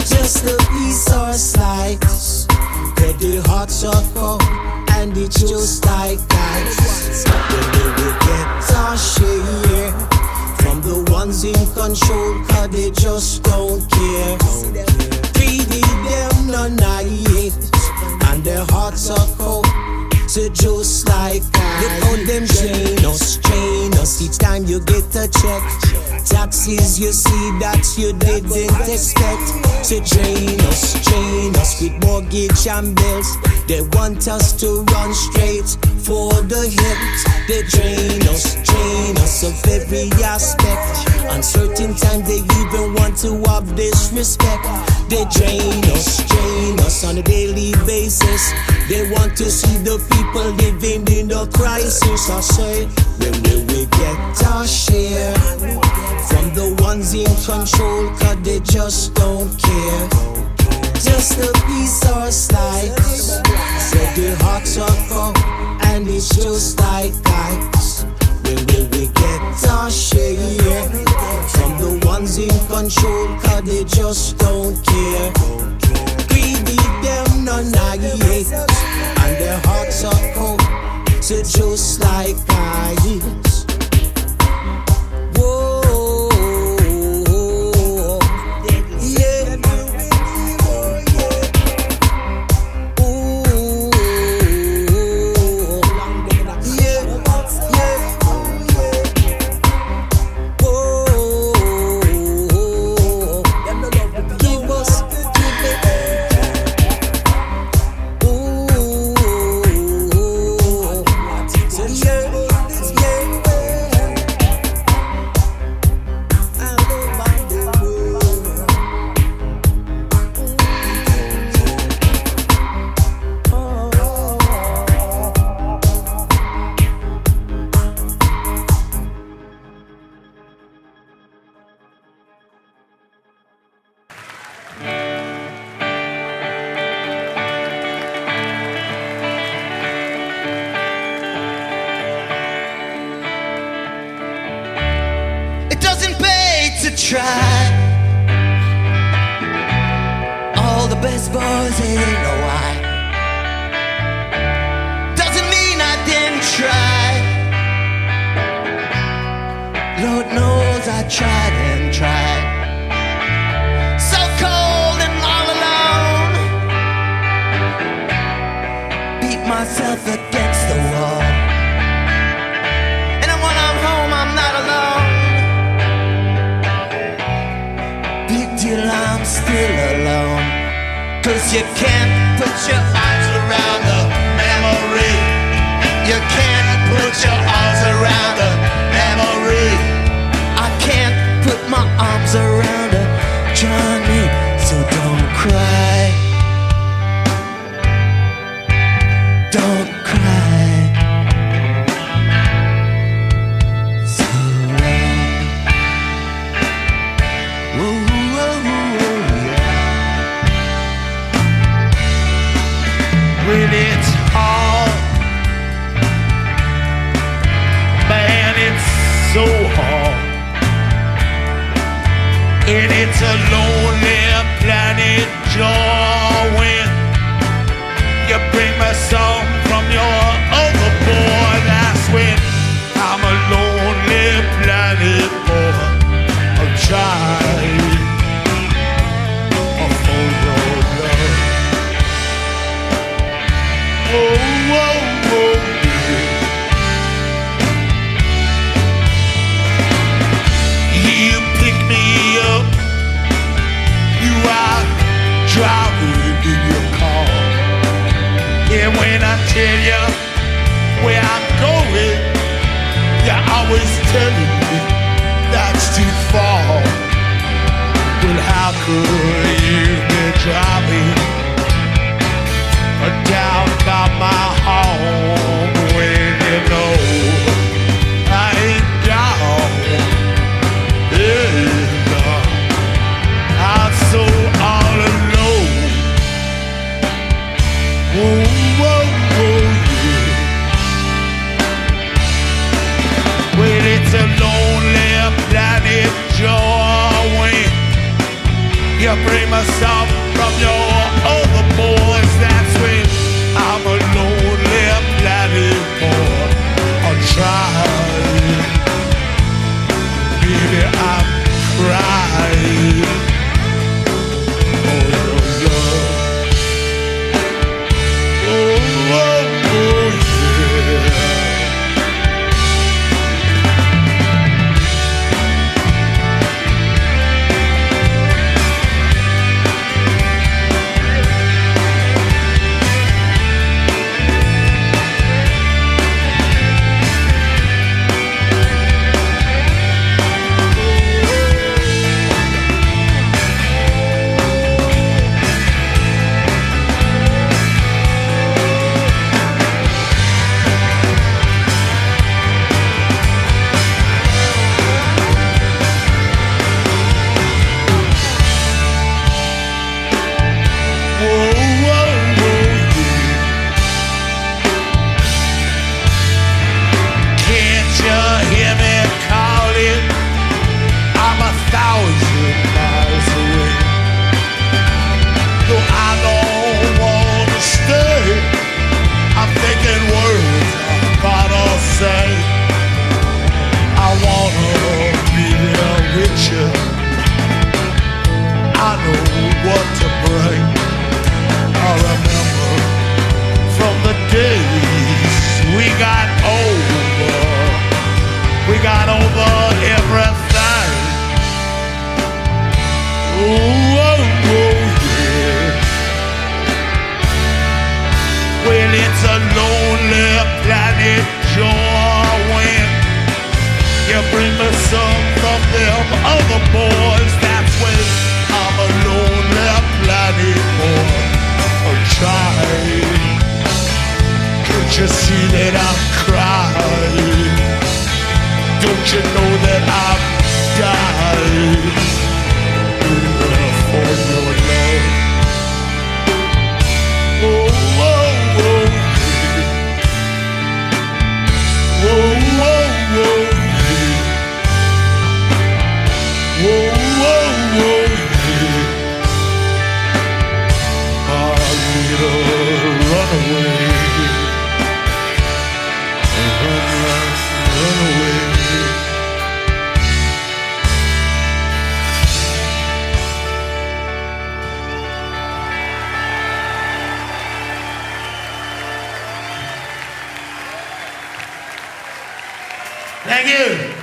Just a piece or slice, but the hearts are cold and it's just like ice. When we will get our share from the ones in control, cause they just don't care. Feeding them none hate, and their hearts are cold, so just like ice. Look how them train us each time you get a check. Taxes you see that you didn't expect. So drain us with mortgage and bills. They want us to run straight for the hills. They drain us of every aspect. On certain times they even want to have disrespect. They drain us on a daily basis. They want to see the people living in a crisis. I say, when will we get our share from the ones in control, cause they just don't care. Just a piece or slice, said the hearts are cold and it's just like ice. When will we get our share from the ones in control, cause they just don't care. Greedy them none hate, and their hearts are cold, so just like ice. Whoa. Try. All the best boys ain't know why. Doesn't mean I didn't try. Lord knows I tried and tried. So cold and all alone. Beat myself against the wall. And when I'm home I'm not alone. I'm still alone. 'Cause you can't put your arms around the memory. You can't put your arms around the memory. I can't put my arms around her, Johnny, so don't cry. Don't cry. So long. Ooh. When it's hard, man, it's so hard. And it's a lonely planet, joy, when you bring me some from your other boy. That's when I'm a lonely planet boy. I'm trying for your love. Oh, oh, oh, yeah. You pick me up, you out driving in your car. And when I tell you where I'm going, you're always telling me that's too far. Well, how could you be driving down by my home when you know I ain't down? Yeah, I'm so all alone. Whoa, whoa, whoa, yeah. Well, it's a lonely planet, joy, when you bring my song. It's a lonely planet you're when you bring me some from them other boys. That's when I'm a lonely planet boy. Trying. Don't you see that I'm crying? Don't you know that I'm dying for your love? Oh, oh, oh, oh, oh, oh, oh, oh, oh. Run away, run away. Thank you.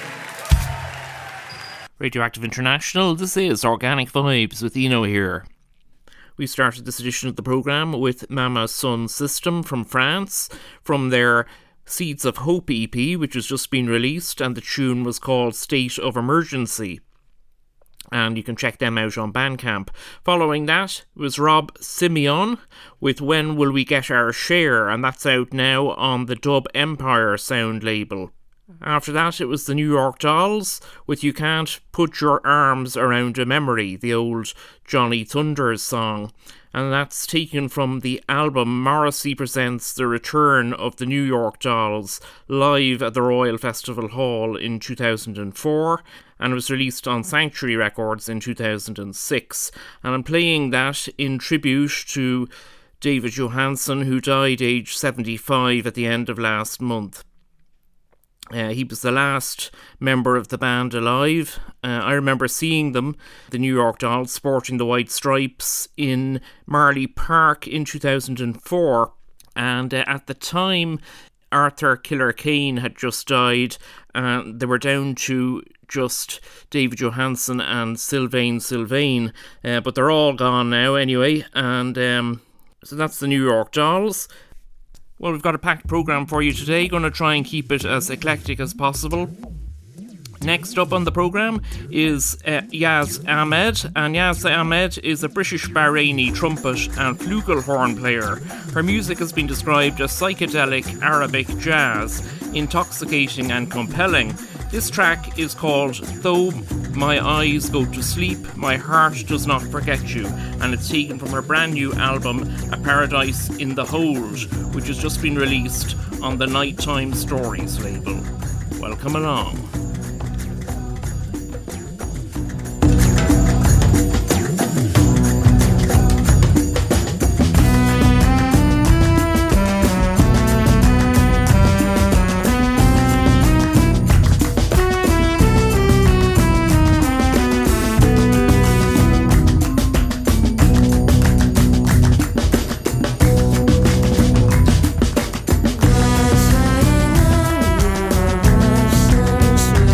Radioactive International, this is Organic Vibes with Eno here. We started this edition of the programme with Mama Son System from France, from their Seeds of Hope EP, which has just been released, and the tune was called State of Emergency. And you can check them out on Bandcamp. Following that was Rob Simeon with When Will We Get Our Share, and that's out now on the Dub Empire sound label. After that, it was the New York Dolls with You Can't Put Your Arms Around a Memory, the old Johnny Thunders song. And that's taken from the album Morrissey Presents The Return of the New York Dolls, live at the Royal Festival Hall in 2004, and was released on Sanctuary Records in 2006. And I'm playing that in tribute to David Johansen, who died aged 75 at the end of last month. He was the last member of the band alive. I remember seeing them, the New York Dolls, sporting the white stripes in Marley Park in 2004. And at the time, Arthur Killer Kane had just died. They were down to just David Johansen and Sylvain, but they're all gone now anyway. And so that's the New York Dolls. Well, we've got a packed programme for you today. Going to try and keep it as eclectic as possible. Next up on the programme is Yaz Ahmed, and Yaz Ahmed is a British Bahraini trumpet and flugelhorn player. Her music has been described as psychedelic Arabic jazz, intoxicating and compelling. This track is called Though My Eyes Go to Sleep, My Heart Does Not Forget You, and it's taken from her brand new album A Paradise in the Hold, which has just been released on the Nighttime Stories label. Welcome along. Sweet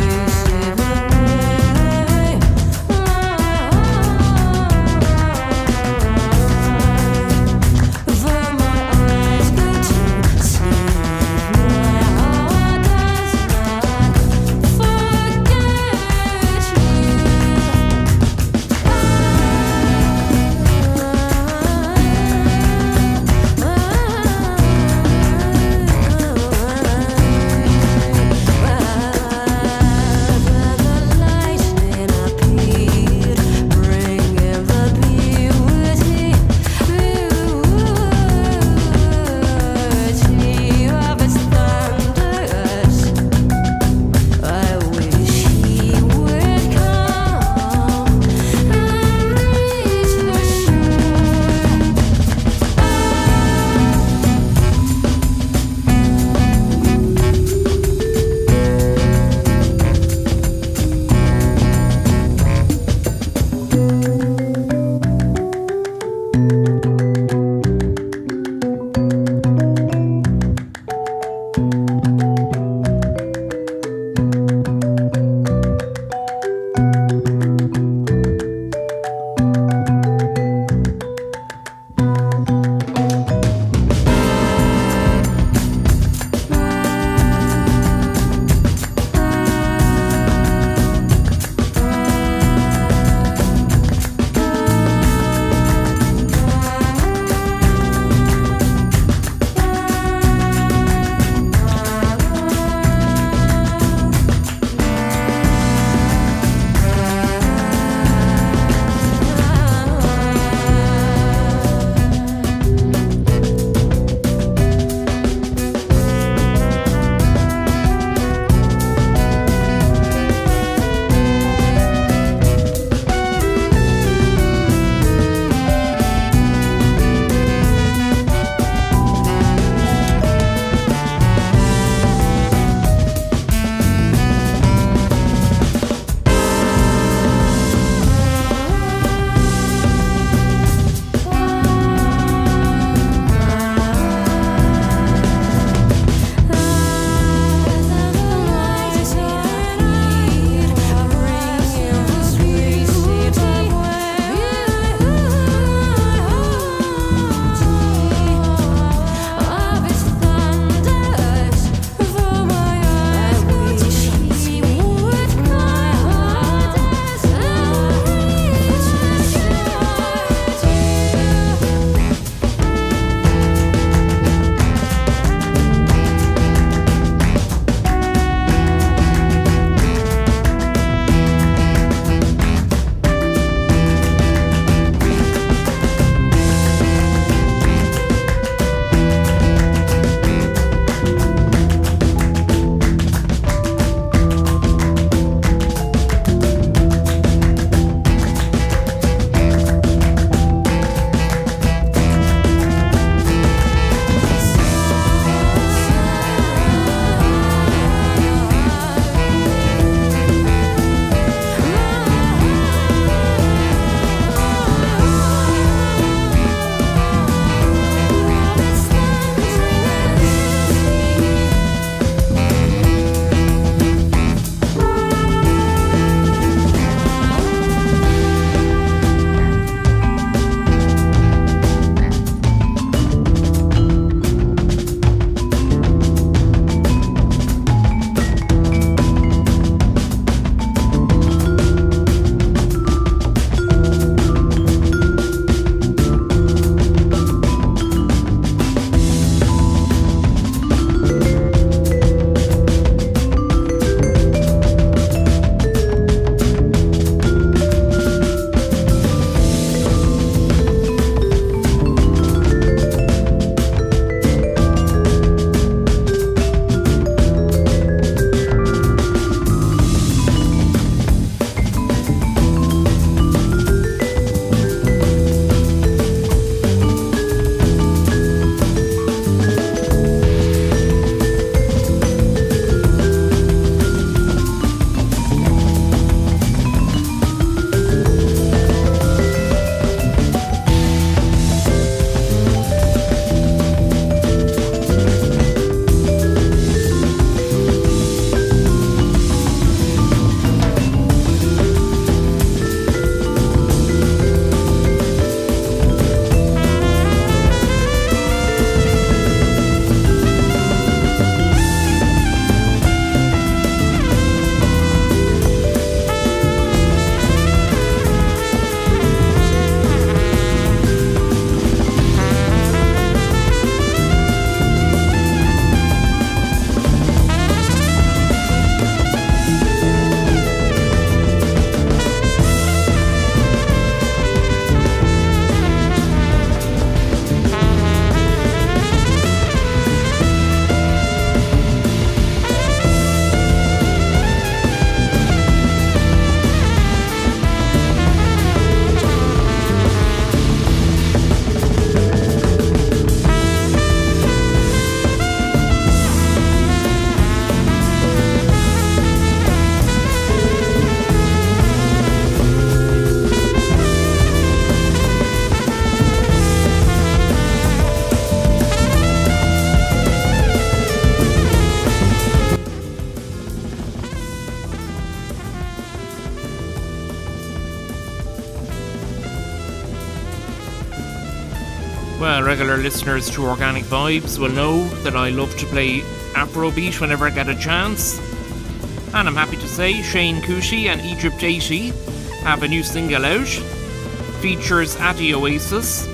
Regular listeners to Organic Vibes will know that I love to play Afrobeat whenever I get a chance. And I'm happy to say Shane Coochie and Egypt 80 have a new single out. Features Addy Oasis.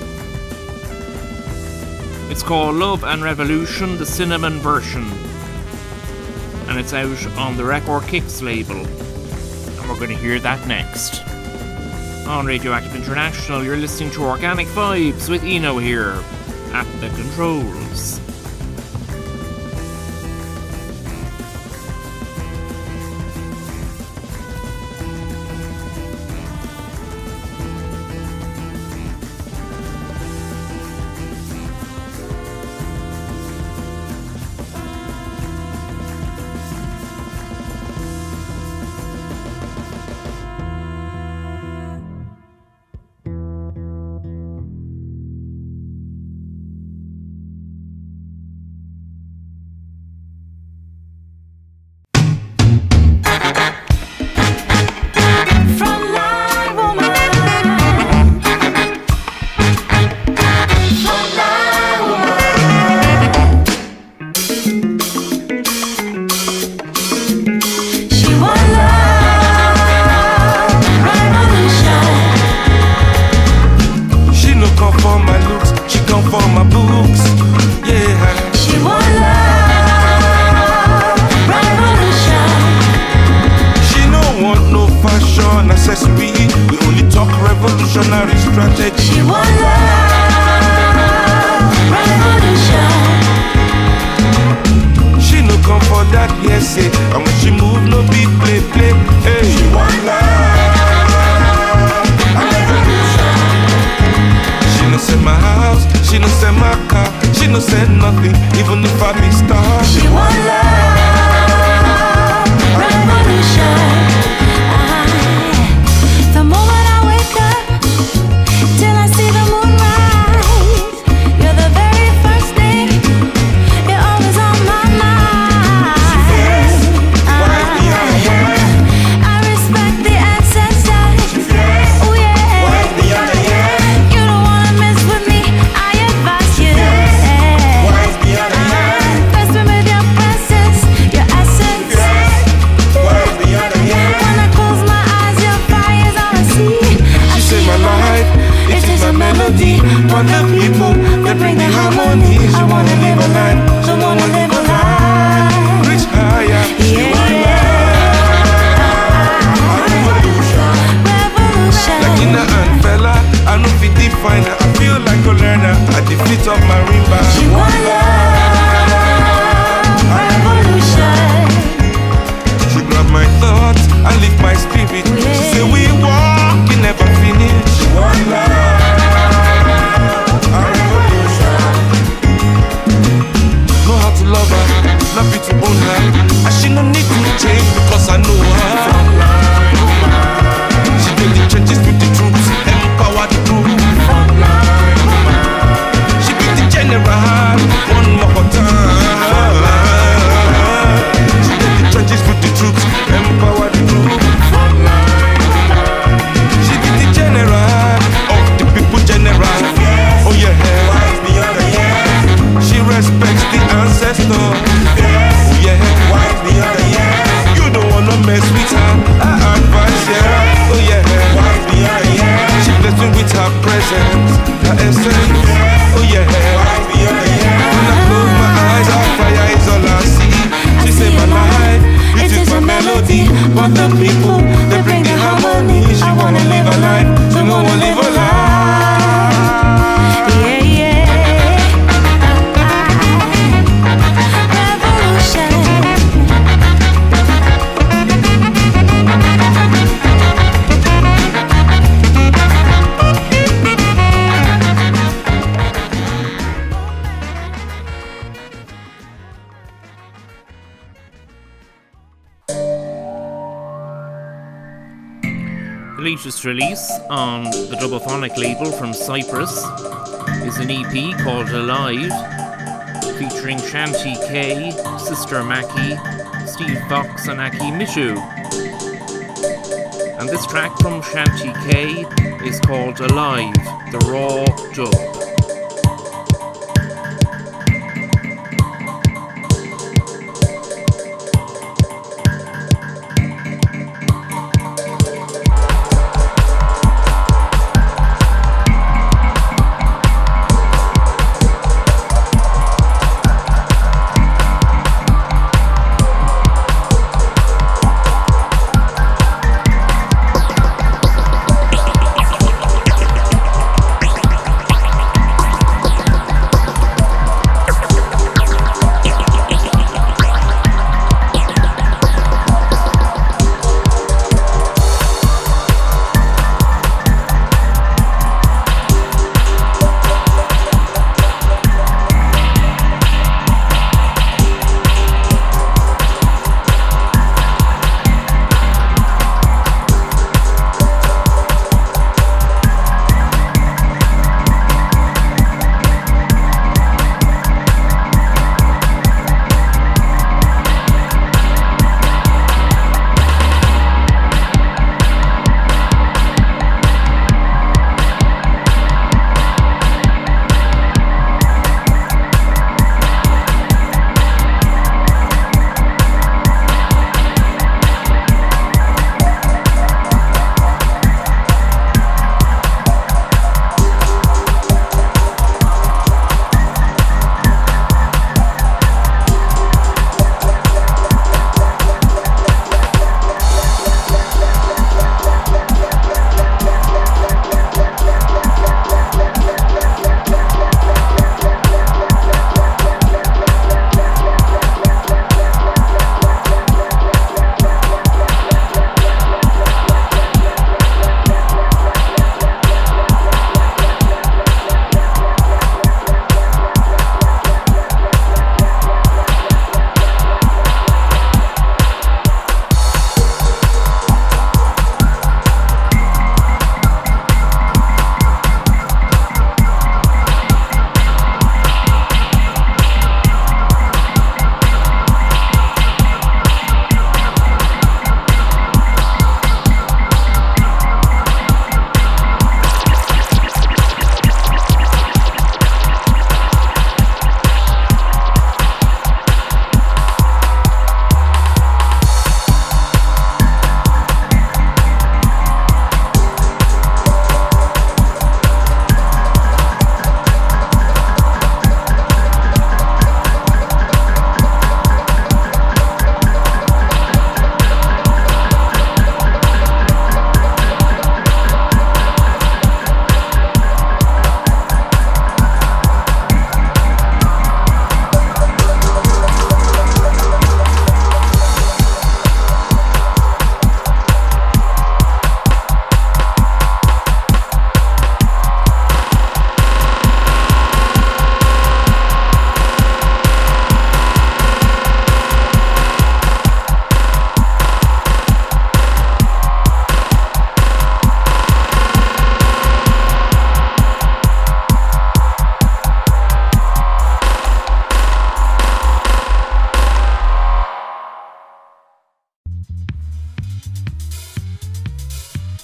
It's called Love and Revolution, the Cinnamon version. And it's out on the Record Kicks label. And we're going to hear that next. On Radioactive International, you're listening to Organic Vibes with Eno here at the controls. The latest release on the Dubophonic label from Cyprus is an EP called Alive, featuring Shanti K, Sister Mackie, Steve Fox and Aki Mishu. And this track from Shanti K is called Alive, the raw dub.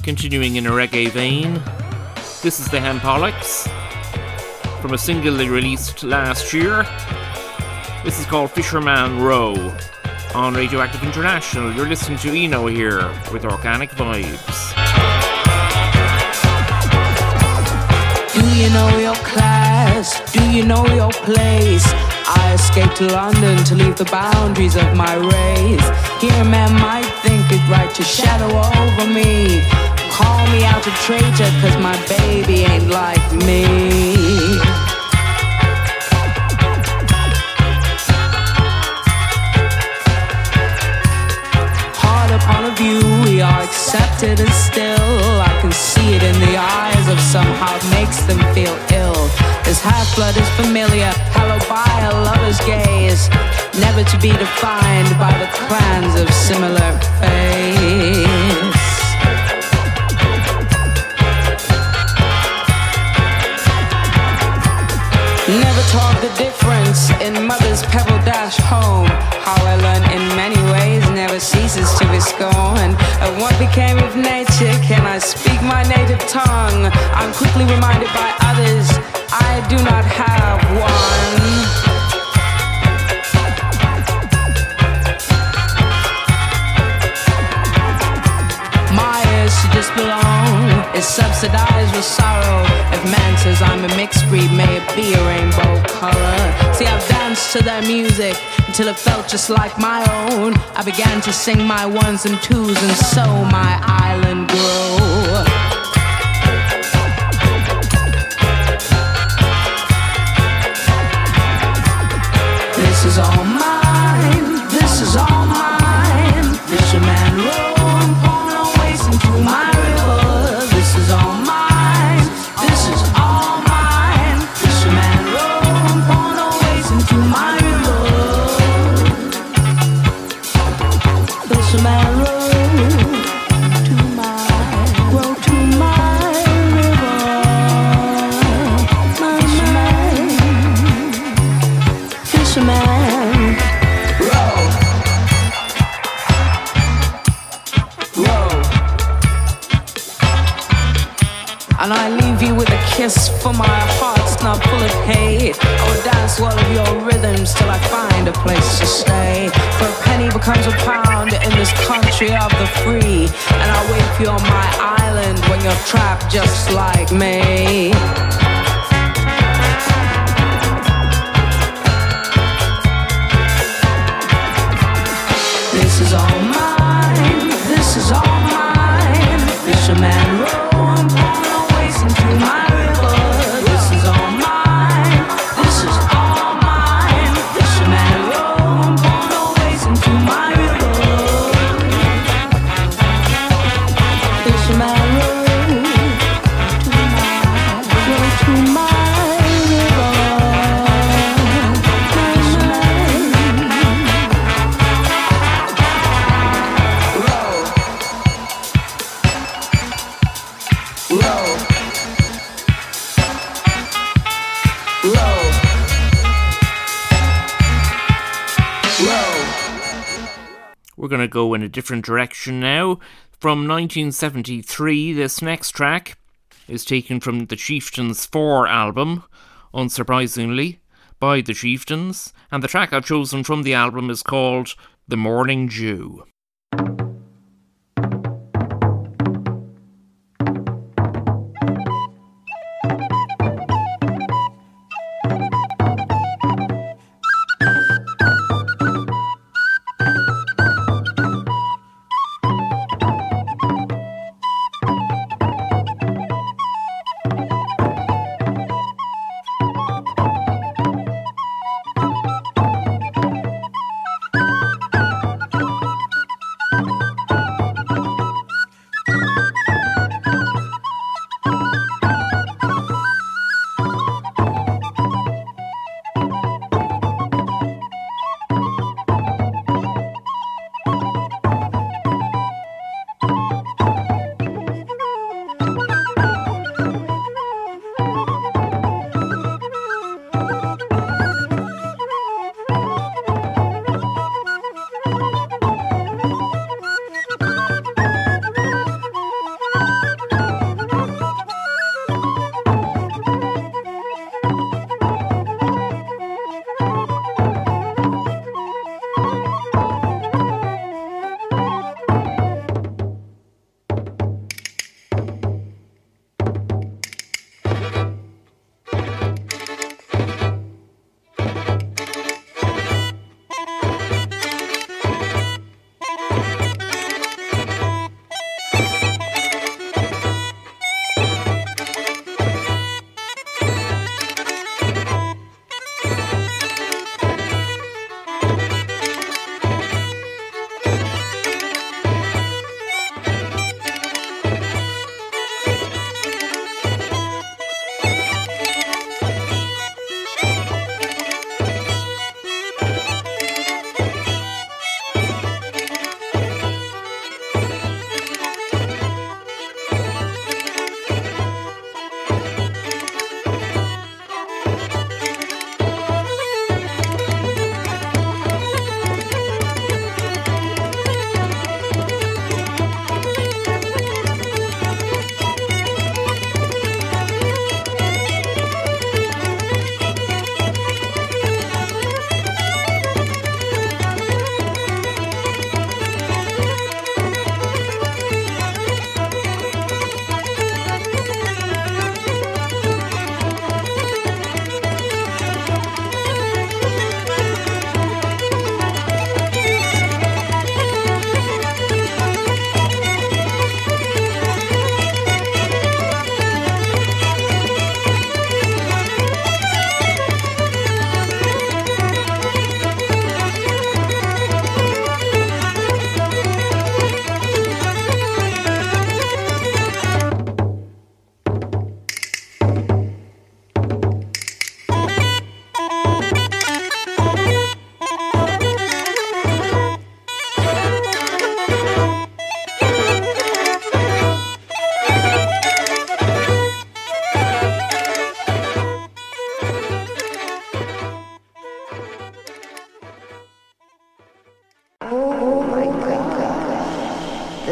Continuing in a reggae vein, this is the Hempollocs from a single they released last year. This is called Fisherman Row on Radioactive International. You're listening to Eno here with Organic Vibes. Do you know your class? Do you know your place? I escaped to London to leave the boundaries of my race. Here men might think it right to shadow over me. Call me out a traitor cause my baby ain't like me. Hard upon a view, we are accepted and still I can see it in the eyes of some how it makes them feel ill. This half-blood is familiar, hallowed by a lover's gaze, never to be defined by the clans of similar face. Never taught the difference in mother's pebble dash home. How I learned in many ways never ceases to be scorned. And what became of nature? Can I speak my native tongue? I'm quickly reminded by others I do not have one. To just belong is subsidized with sorrow. If man says I'm a mixed breed, may it be a rainbow color. See, I've danced to their music until it felt just like my own. I began to sing my ones and twos, and so my island grew. This is all mine, this is all mine. Fisherman Row. My river, this is all mine, this is all mine. Fisherman row, born always into my river. Fisherman row to my river. Fisherman row. And I leave you with a kiss, for my heart's not full of hate. I will dance all of your rhythms till I find a place to stay. For a penny becomes a pound in this country of the free. And I'll wait for you on my island when you're trapped just like me. This is all mine, this is all mine. Fisherman row. My river, this is all mine, this is all mine. Fisherman row, born always into my river. Fisherman row, to my river. We're going to go in a different direction now. From 1973, this next track is taken from the Chieftains 4 album, unsurprisingly, by the Chieftains, and the track I've chosen from the album is called The Morning Dew.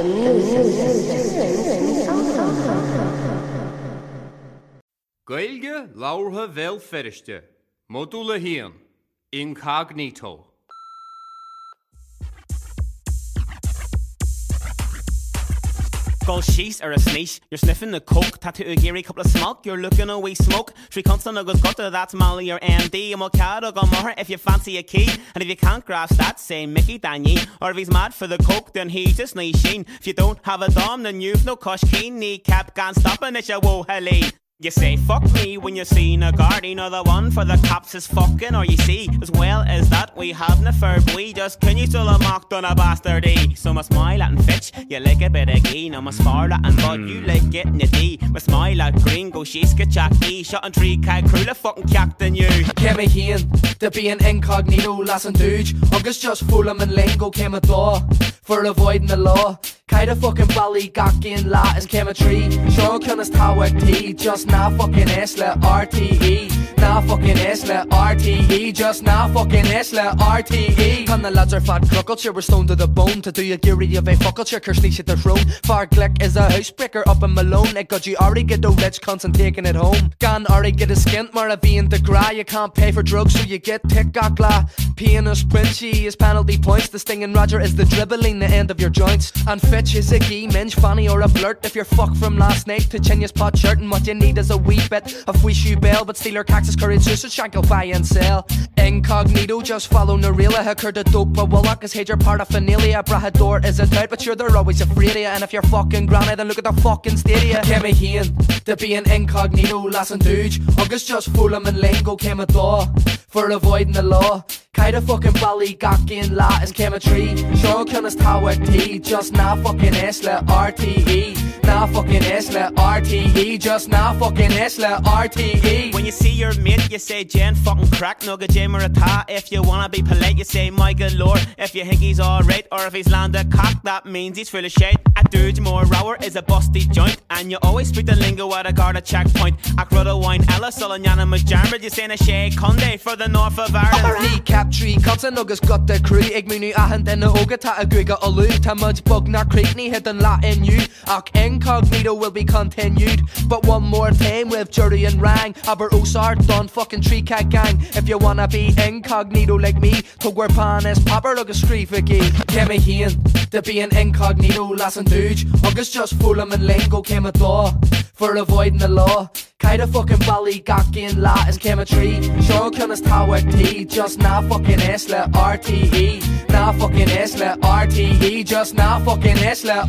Gaelge laurha vel feriste, modula hien, incognito. Gold sheets or a sneeze, you're sniffing the coke, tattoo a geary couple of smoke, you're looking away smoke. Three constant of gutter, that's Molly or MD. And Mocado go more if you fancy a key. And if you can't grasp that, say Mickey Danny. Or if he's mad for the coke, then he's just nice sheen. If you don't have a dom, then you've no cush keen. Kneecap can't stop and it's your woe helly. You say fuck me when you seen a guardian, or the one for the cops is fucking, or you see, as well as that we have na furb, we just can you still a mocked on a bastardy. So my smile at and fetch, you like a bit of gee, no my smart at and bud, you like getting a D. My smile at gringo, she's get chacky, shot and tree kag crew, la fucking captain you. Came a hien, to be an incognito, lass and douche, August just full of lingo came a door, for avoiding the law. Kinda fucking ballygacking Latin came a tree. Sure cunnest how a T, just now fucking Esla RTE. Now fucking Esla RTE, just now fucking Esla RTE. Can the lads are fat cluckles, you were stoned to the bone. To do your geary of a fuckle, your Kirsty at the throne. Far Glick is a housebreaker up in Malone. It got you already get the rich cunts and taking it home. Gan already get a skint, mar a being the gra. You can't pay for drugs, so you get tick-gakla. Peeing a sprinchy is penalty points. The stinging Roger is the dribbling the end of your joints. And Fitch is a gee, minge, fanny or a flirt. If you're fucked from last night to Chinya's pot shirt, and what you need is a wee bit of wishy bell. But steal her cactus courage, just a shank, buy and sell. Incognito, just follow Narela. Hecker the dope, but Wallach is hate your paraphernalia. Brahador is a doubt, but sure they're always afraid of you. And if you're fucking granny, then look at the fucking stadia. Came a hien, to be an incognito, lass and douche. August just full of lingo came a door, for avoiding the law. Kinda fucking ballygacking Latin came a tree. Sure cunnest how a T, just now fucking Esla RTE. Now fucking Esla RTE, just now fucking Esla RTE. When you see your mate, you say Jen fucking crack, nugga Jim or a ta. If you wanna be polite, you say my good lord. If you think he's alright, or if he's landed cock, that means he's full of shit. A dude more rower is a busty joint, and you always speak the lingo at a guard at checkpoint. Akrudda wine Ella, Sullanyana Majarmid, you saying a Shay Conde for the north of Ireland. Cap tree, cuts and nuggets got the crew. Igmunu ahand in the oga ta a guiga alu. Tamaj bug na creekney hidden Latin you. Ak incognito will be continued. But one more time with Jury and Rang. Aber Osar done fucking tree cat gang. If you wanna be incognito like me, to wear panis, popper look a screef again. Came a hien, to be an incognito, lass and douche. August just full of lingo came a door, for avoiding the law. Kinda fucking ballygacking Latin came a tree. Sure cunnest how a T, just now fucking Esla RTE. Now fucking Esla RTE, just now fucking Esla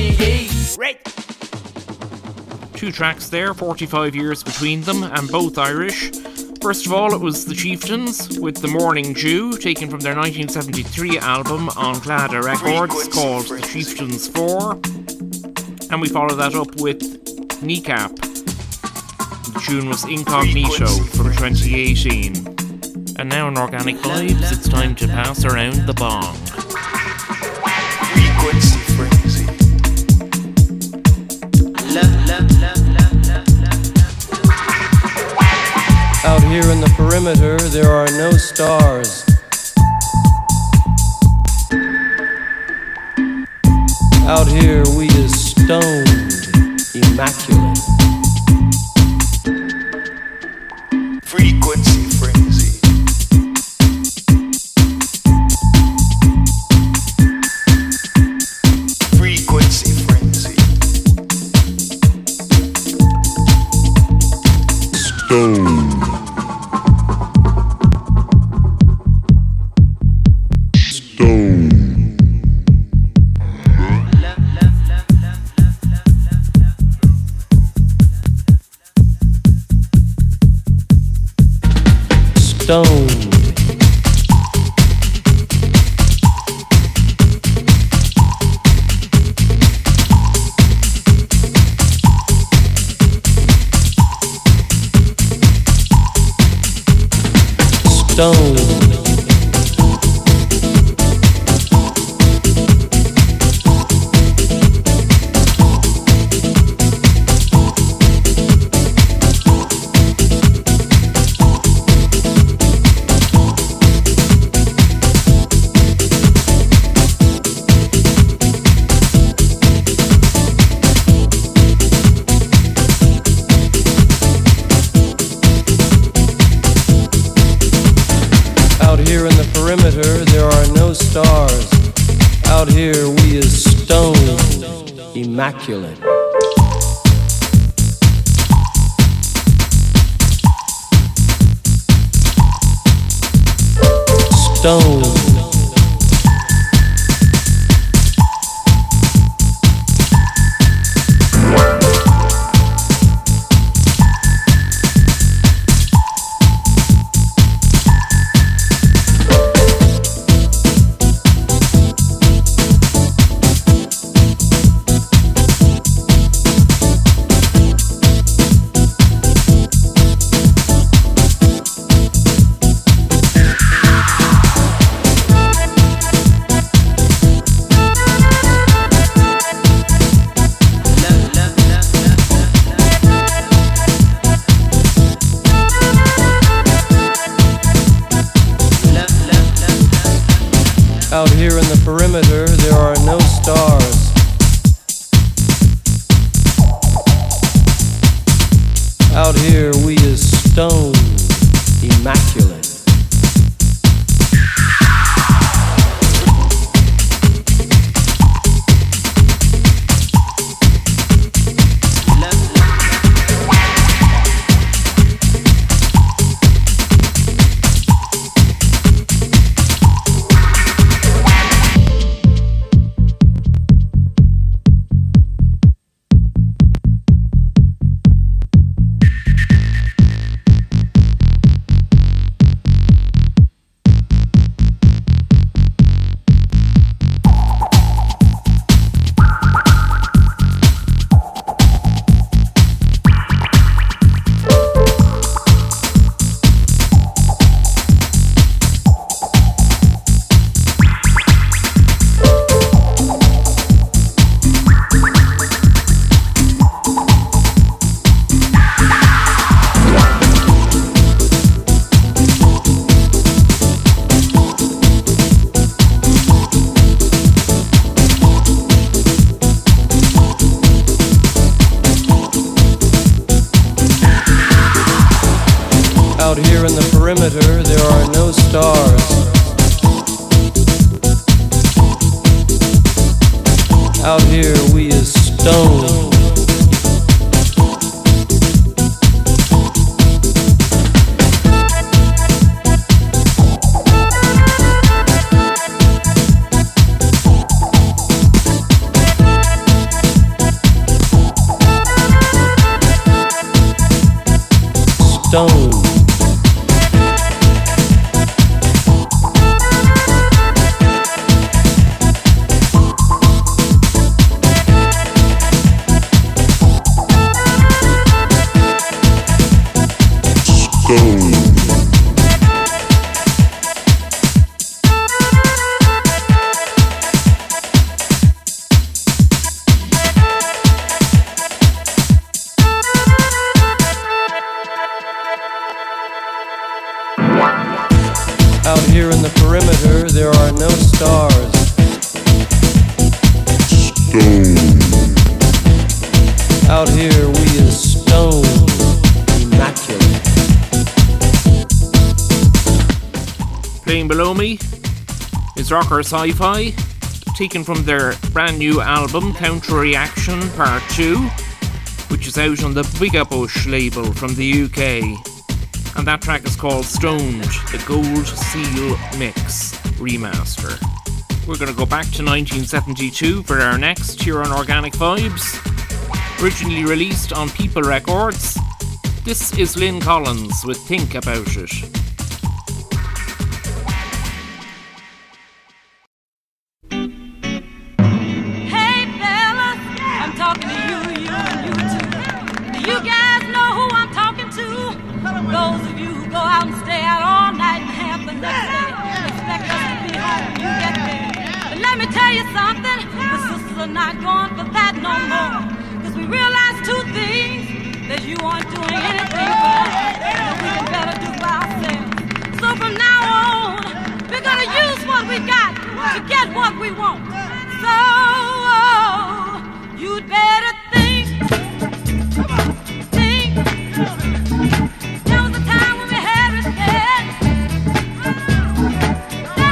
RTE. Right. Two tracks there, 45 years between them, and both Irish. First of all, it was The Chieftains with The Morning Dew, taken from their 1973 album on Clada Records called The Chieftains 4. And we followed that up with Kneecap. The tune was Incognito from 2018. And now in Organic Vibes, it's time to pass around the bong. Frequency frenzy. Out here in the perimeter, there are no stars. Out here, we is stoned, immaculate. Frequency frenzy. Frequency frenzy. Stone. perimeter, there are no stars. Out here we is stone, immaculate. Stone. Out here in the perimeter, there are no stars. Out here we is stone, immaculate. Out here in the perimeter, there are no stars. Out here we is stone. Stone. Out here in the perimeter, there are no stars. Stone. Out here we is stone, immaculate. Playing below me is Rocker Sci-Fi, taken from their brand new album Counter Reaction Part 2, which is out on the Bigabush label from the UK. And that track is called Stoned, the Gold Seal Mix Remaster. We're going to go back to 1972 for our next here on Organic Vibes. Originally released on People Records, this is Lynn Collins with Think About It. Hey fellas, I'm talking to you and you too. Do you guys know who I'm talking to? Those of you who go out and stay out all night and have the next day, expect us to be home when you get there. But let me tell you something, the sisters are not going for that no more. Cause we realize two things, that you aren't doing anything for us, that we can better do by ourselves. So from now on, we're gonna use what we got to get what we want. So, you'd better think. There was a time when we had respect.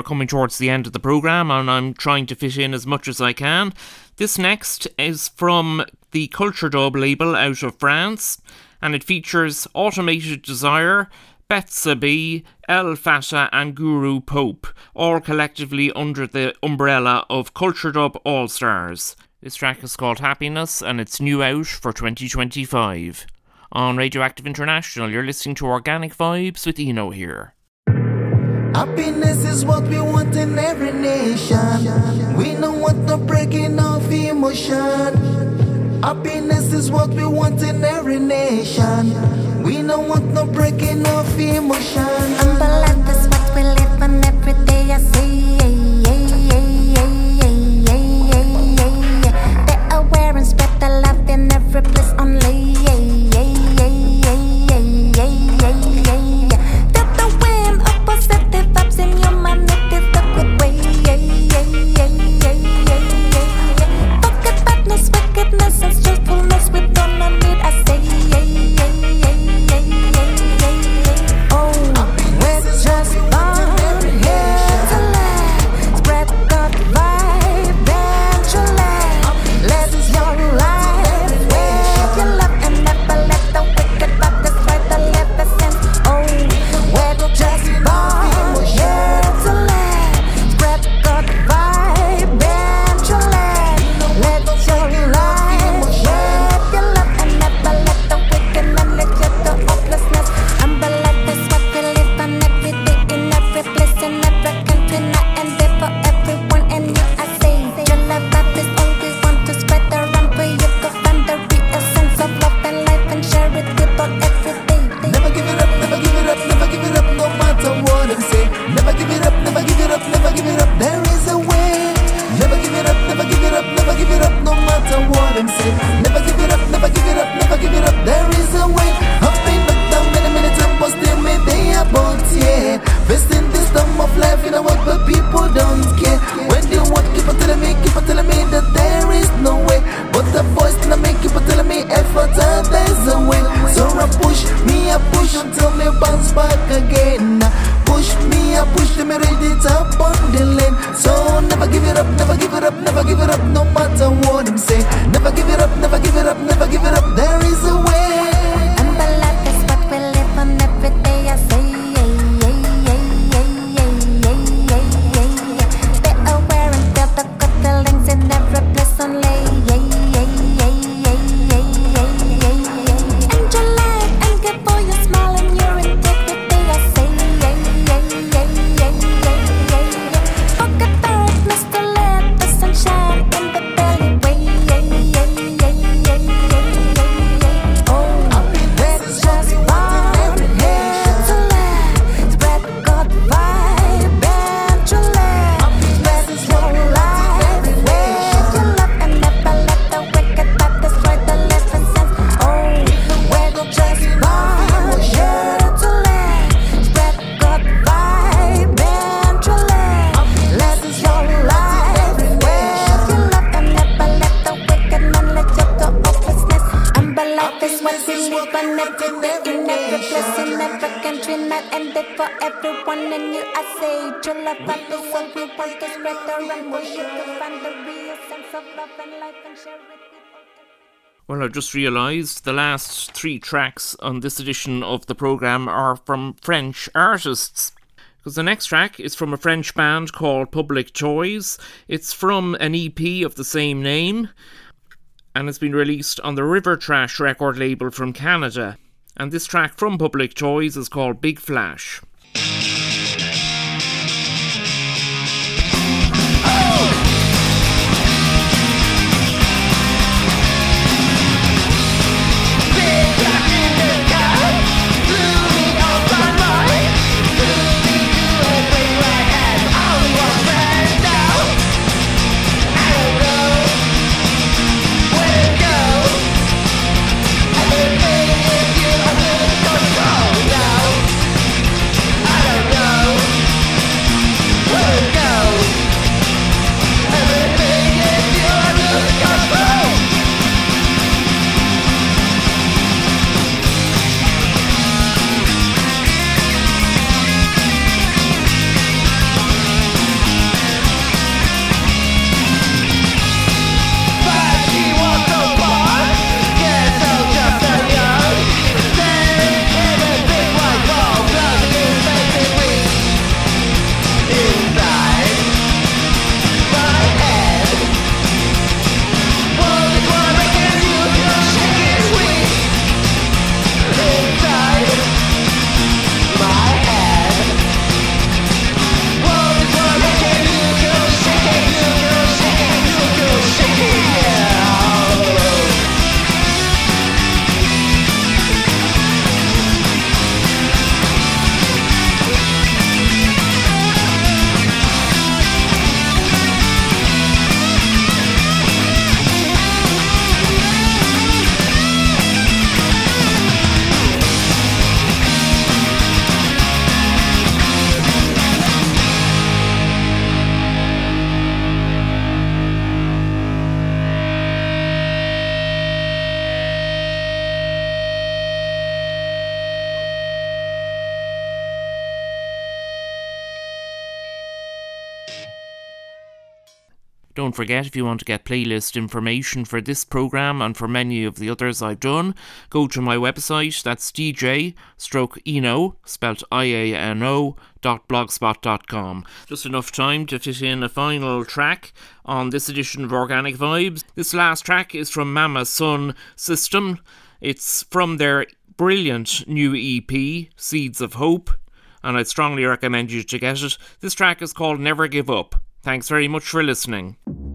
coming towards the end of the programme, and I'm trying to fit in as much as I can. This next is from the Culture Dub label out of France, and it features Automated Desire, Betsa B, El Fata and Guru Pope, all collectively under the umbrella of Culture Dub All Stars. This track is called Happiness, and it's new out for 2025. On Radioactive International, you're listening to Organic Vibes with Eno here. Happiness is what we want in every nation. We don't want no breaking of emotion. Happiness is what we want in every nation. We don't want no breaking of emotion. And the life is what we live on every day. I say, be aware and spread the love in every place only. Well, I just realised the last 3 tracks on this edition of the programme are from French artists. Because the next track is from a French band called Public Toys. It's from an EP of the same name, and it's been released on the River Trash record label from Canada. And this track from Public Toys is called Big Flash. I don't know. Don't forget, if you want to get playlist information for this programme and for many of the others I've done, go to my website, that's dj-eno, spelt IANO.blogspot.com. Just enough time to fit in a final track on this edition of Organic Vibes. This last track is from Mama Sun System. It's from their brilliant new EP, Seeds of Hope, and I'd strongly recommend you to get it. This track is called Never Give Up. Thanks very much for listening.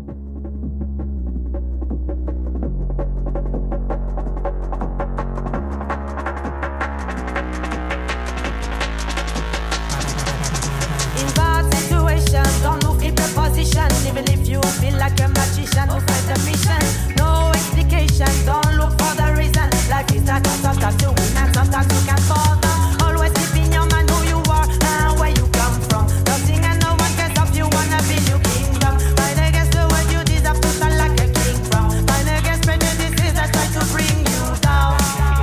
Don't look in preposition, even if you feel like a magician who find the mission. No explication, don't look for the reason. Life is that sometimes you win and sometimes you can fall down. Always keep in your mind who you are and where you come from. Nothing and no one can stop you, wanna build your kingdom. Fight against the world, you deserve to shine like a king from. Fight against prejudices that try to bring you down.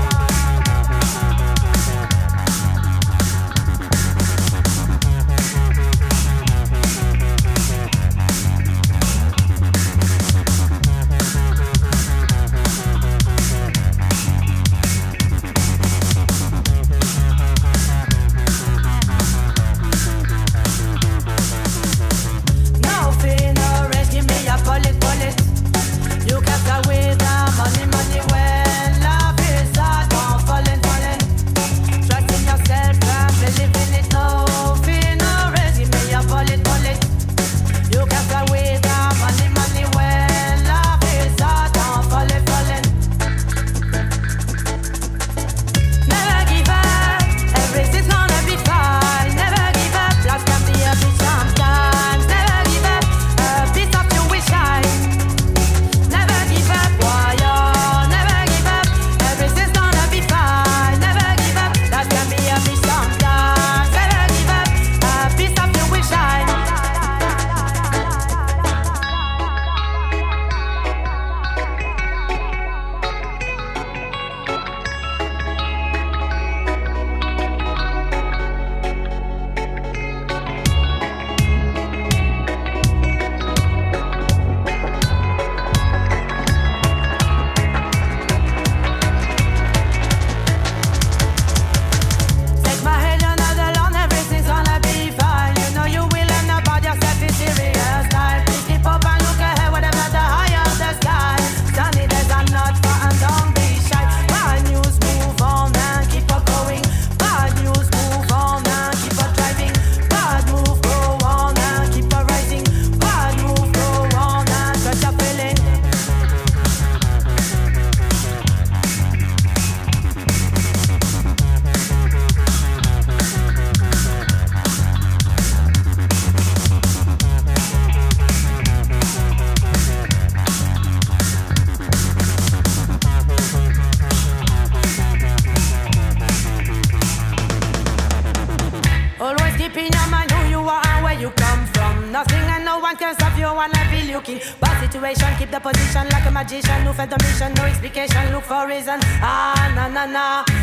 Bad situation, keep the position like a magician who felt the mission, no explication, look for reason. Ah, na na na.